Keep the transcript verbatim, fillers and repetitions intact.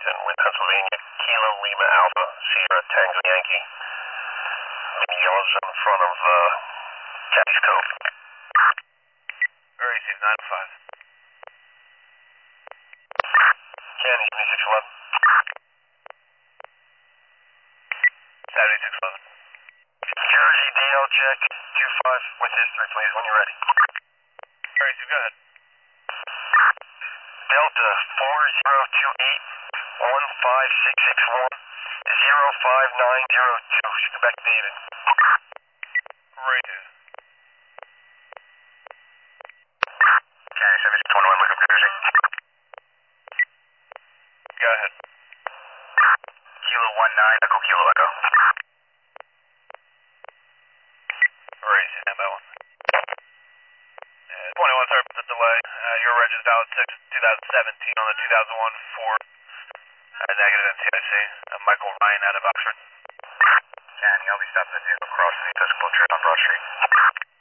Washington with Pennsylvania, Kilo Lima Alpha, Sierra Tango Yankee. Mini yellows on the front of uh, Caddy's Cove. Very easy, nine five. Caddy, give me six eleven. seventy-six eleven. Jersey D L check, two five with history, please, when you're ready. Very easy, go ahead. Delta four zero two eight one five six six one zero five nine zero two. Quebec David. Great. Caddy seven six one one, look up Jersey. Go ahead. Kilo one nine, Echo Kilo Echo. Very easy, stand by one. Uh, twenty-one, sorry for the delay. Uh, your reg is valid six twenty seventeen on the two thousand one Ford. Uh, negative N C I C. Uh, Michael Ryan out of Oxford. Caddy, I'll be stopping the vehicle crossing the Episcopal Trail on Broad Street.